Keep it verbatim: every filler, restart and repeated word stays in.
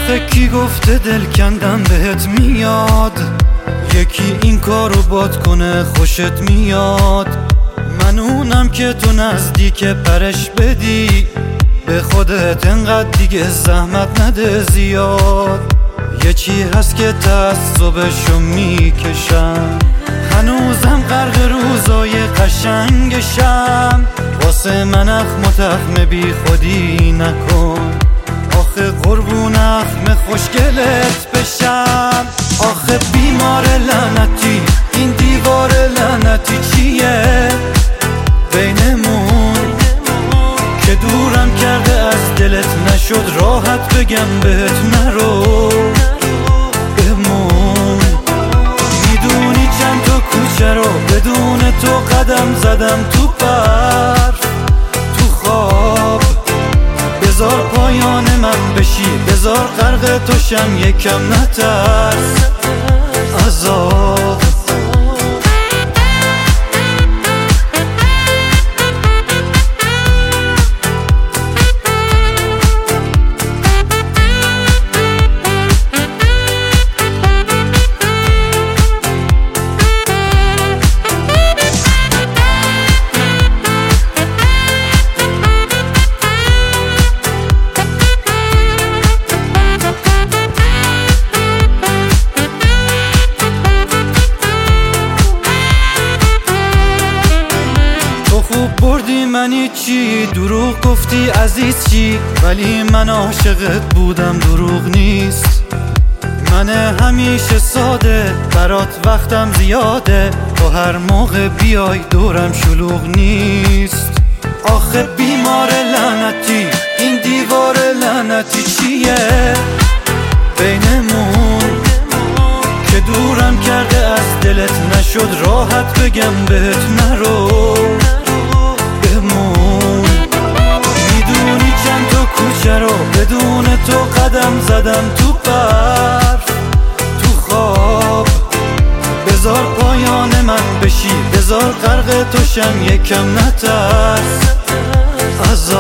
آخه کی گفته دل کندن بهت میاد؟ یکی این کارو باد کنه خوشت میاد. من اونم که تو نزدیک پرش بدی، به خودت انقدر دیگه زحمت نده زیاد. یه چی هست که تعصبشو میکشم، هنوزم غرق روزای قشنگشم. واسه من اخم و تخم بی خودی نکن، آخه قربون اخم خوشگلت بشم. آخه بیمار لعنتی این دیوار لعنتی چیه بینمون که دورم کرده از دلت؟ نشد راحت بگم بهت نرو بمون. میدونی چند تا کوچه رو بدون تو قدم زدم تو برف تو خواب. بذار پایان من بشی، بذار غرق توشم، یکم نترس عذاب. خوب بردی منی چی، دروغ گفتی عزیز چی، ولی من عاشقت بودم دروغ نیست. من همیشه ساده برات وقتم زیاده، تو هر موقع بیای دورم شلوغ نیست. آخه بیمار لعنتی این دیوار لعنتی چیه بینمون که دورم کرده از دلت؟ نشد راحت بگم بهت نرو بمون. میدونی چند تا کوچه رو بدون تو قدم زدم تو برف تو خواب. بذار پایان من بشی، بذار غرق توشم، یکم نترس عذاب.